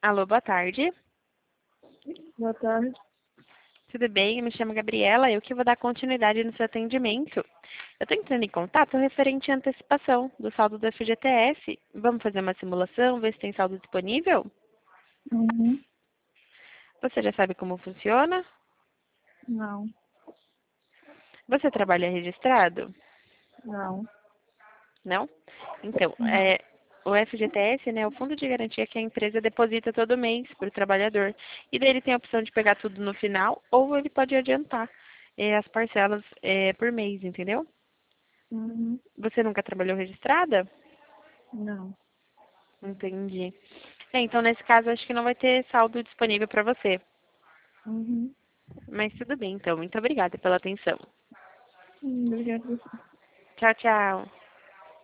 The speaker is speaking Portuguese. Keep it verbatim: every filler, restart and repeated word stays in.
Alô, boa tarde. Boa tarde. Tudo bem? Eu me chamo Gabriela, eu que vou dar continuidade no seu atendimento. Eu estou entrando em contato referente à antecipação do saldo do F G T S. Vamos fazer uma simulação, ver se tem saldo disponível? Uhum. Você já sabe como funciona? Não, Você trabalha registrado? não. Não? Então, Não. é, o F G T S, né, é o fundo de garantia que a empresa deposita todo mês para o trabalhador. E daí ele tem a opção de pegar tudo no final ou ele pode adiantar é, as parcelas é, por mês, entendeu? Uhum. Você nunca trabalhou registrada? Não. Entendi. É, então, nesse caso, acho que não vai ter saldo disponível para você. Uhum. Mas tudo bem, então. Muito obrigada pela atenção. Hum, Obrigada. Tchau, tchau.